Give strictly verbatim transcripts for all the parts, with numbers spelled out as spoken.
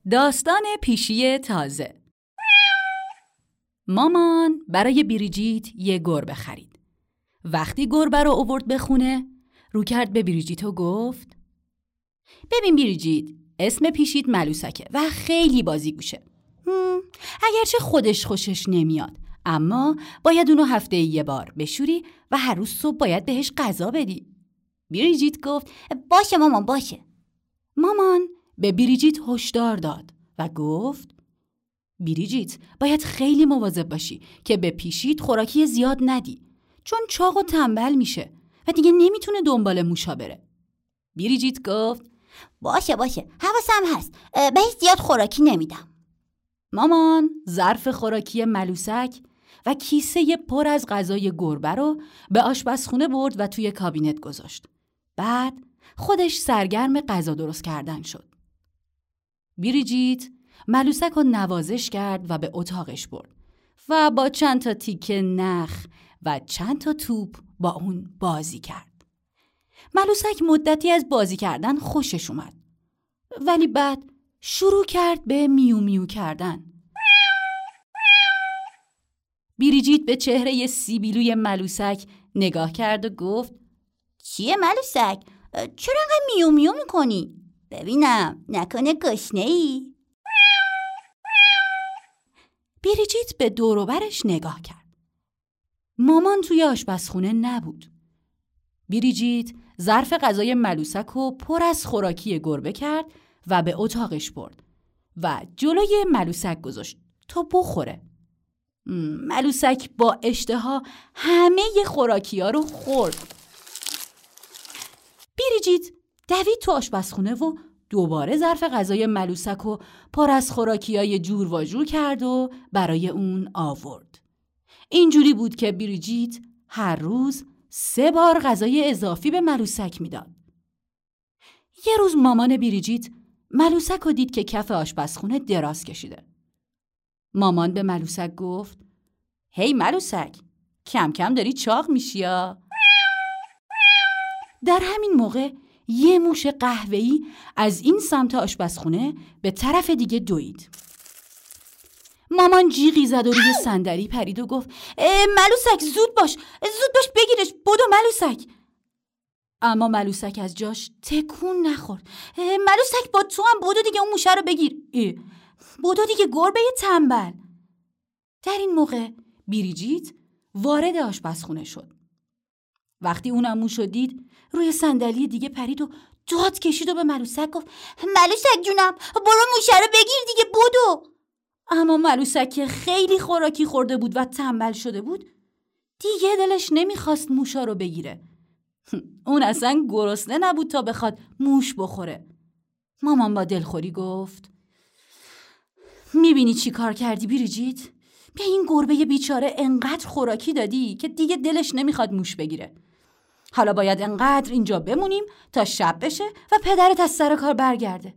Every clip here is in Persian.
داستان پیشی تازه. مامان برای بریجیت یه گربه خرید. وقتی گربه رو آورد به خونه، رو کرد به بریجیت و گفت: ببین بریجیت، اسم پیشیت ملوسکه و خیلی بازیگوشه. اگرچه خودش خوشش نمیاد، اما باید اونو هفته یه بار بشوری و هر روز صبح باید بهش غذا بدی. بریجیت گفت: باشه مامان، باشه. مامان به بریجیت هشدار داد و گفت: بریجیت، باید خیلی مواظب باشی که به پیشیت خوراکی زیاد ندی، چون چاق و تنبل میشه و دیگه نمیتونه دنبال موشا بره. بریجیت گفت: باشه باشه، حواسم هست، بهش زیاد خوراکی نمیدم. مامان ظرف خوراکی ملوسک و کیسه پر از غذای گربه رو به آشپزخونه برد و توی کابینت گذاشت. بعد خودش سرگرم غذا درست کردن شد. بریجیت ملوسک رو نوازش کرد و به اتاقش برد و با چند تا تیکه نخ و چند تا توپ با اون بازی کرد. ملوسک مدتی از بازی کردن خوشش اومد، ولی بعد شروع کرد به میو میو کردن. بریجیت به چهره سیبیلوی ملوسک نگاه کرد و گفت: چیه ملوسک؟ چرا انقدر میو میو میکنی؟ ببینم نکنه گشنه ای؟ بریجیت به دور و برش نگاه کرد. مامان توی آشپزخونه نبود. بریجیت ظرف غذای ملوسک رو پر از خوراکی گربه کرد و به اتاقش برد و جلوی ملوسک گذاشت تا بخوره. ملوسک با اشتها همه خوراکی ها رو خورد. بریجیت دوید تو آشپزخونه و دوباره ظرف غذای ملوسک رو پر از خوراکی‌های جور و جور کرد و برای اون آورد. اینجوری بود که بریجیت هر روز سه بار غذای اضافی به ملوسک میداد. یه روز مامان بریجیت ملوسک رو دید که کف آشپزخونه دراز کشیده. مامان به ملوسک گفت: هی ملوسک، کم کم داری چاق میشی یا؟ در همین موقع یه موش قهوه‌ای از این سمت آشپزخونه به طرف دیگه دوید. مامان جیغی زد و روی صندلی پرید و گفت: ملوسک زود باش، زود باش بگیرش، بدو ملوسک. اما ملوسک از جاش تکون نخورد. ملوسک با تو هم بدو دیگه، اون موشه رو بگیر. بدو دیگه گربه تنبل. در این موقع بریجیت وارد آشپزخونه شد. وقتی اونم موشو دید، روی صندلی دیگه پرید و داد کشید و به ملوسک گفت: ملوسک جونم، برو موشه رو بگیر دیگه، بدو. اما ملوسک که خیلی خوراکی خورده بود و تنبل شده بود، دیگه دلش نمیخواست موشا رو بگیره. اون اصلا گرسنه نبود تا بخواد موش بخوره. مامان با دلخوری گفت: میبینی چی کار کردی بریجیت؟ به این گربه بیچاره انقدر خوراکی دادی که دیگه دلش نمیخواد موش بگیره. حالا باید انقدر اینجا بمونیم تا شب بشه و پدرت از سر کار برگرده.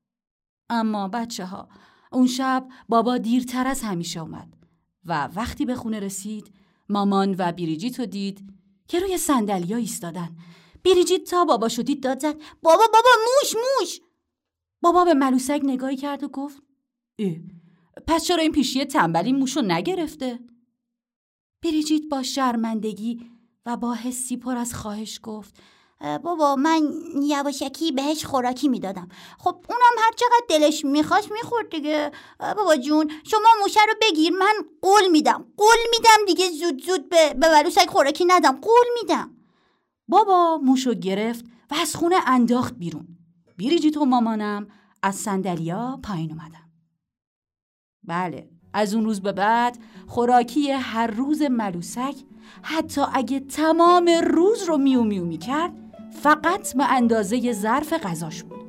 اما بچه ها، اون شب بابا دیرتر از همیشه اومد و وقتی به خونه رسید، مامان و بریجیت رو دید که روی صندلی‌ها ایستادن. بریجیت تا بابا شدید داد زد: بابا بابا موش موش. بابا به ملوسک نگاهی کرد و گفت: اه، پس چرا این پیشی تنبلی موشو نگرفته؟ بریجیت با شرمندگی و با حسی پر از خواهش گفت: بابا من یواشکی بهش خوراکی میدادم، خب اونم هر چقدر دلش میخواست میخورد دیگه. بابا جون شما موشه رو بگیر، من قول میدم قول میدم دیگه زود زود به, به ملوسک خوراکی ندم، قول میدم. بابا موشو گرفت و از خونه انداخت بیرون. بریجیت و مامانم از صندلیا پایین اومدن. بله، از اون روز به بعد خوراکی هر روز ملوسک، حتی اگه تمام روز رو میو میو میکرد، فقط به اندازه ظرف غذاش بود.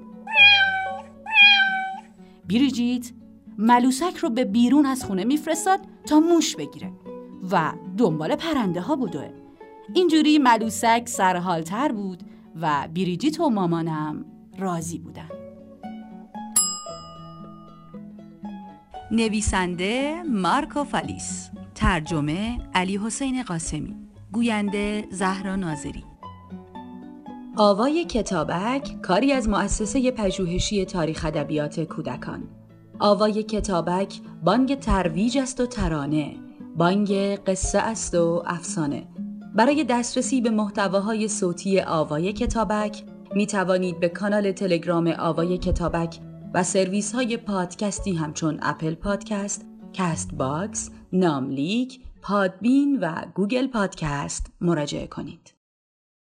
بریجیت ملوسک رو به بیرون از خونه میفرستاد تا موش بگیره و دنبال پرنده ها بدوه. اینجوری ملوسک سرحالتر بود و بریجیت و مامانم راضی بودن. نویسنده مارکو فالیس، ترجمه علی حسین قاسمی، گوینده زهرا ناظری. آوای کتابک کاری از مؤسسه پژوهشی تاریخ ادبیات کودکان. آوای کتابک بانگ ترویج است و ترانه، بانگ قصه است و افسانه. برای دسترسی به محتواهای صوتی آوای کتابک می توانید به کانال تلگرام آوای کتابک و سرویس های پادکستی همچون اپل پادکست، کست باکس، ناملیک، پادبین و گوگل پادکست مراجعه کنید.